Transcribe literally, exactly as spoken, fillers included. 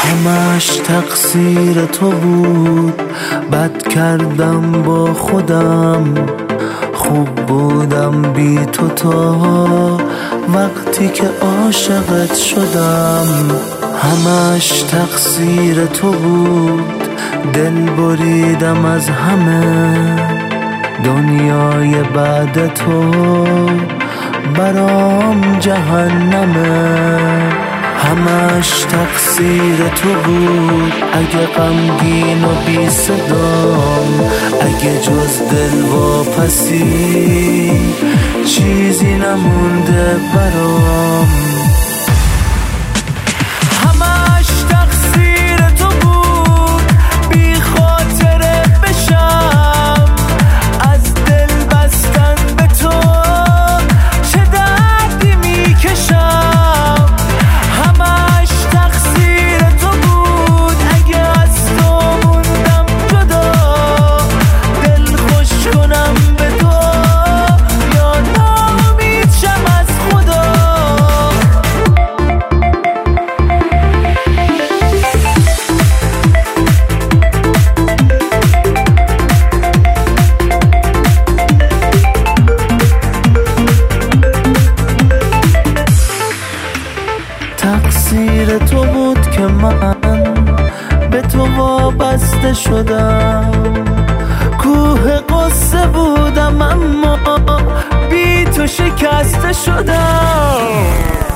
همش تقصیر تو بود، بد کردم با خودم، خوب بودم بی تو تا وقتی که عاشقت شدم. همش تقصیر تو بود، دل بریدم از همه، دنیای بعد تو برام جهنمه. همش تقصیر تو بود، اگه غمگین و بی صدام، اگه جز دل واپسی چیزی نمونده برام. همش تقصیر تو بود، بی خاطره بشم از دل بستن به تو، چه دردی میکشم. همش تقصیر تو بود، اگه از تو موندم جدا، دل خوش کنم به تو یا نامید شم از خدا. تقصیر تو بود که من به تو وابسته شدم، کوه قصه بودم اما بی تو شکسته شدم.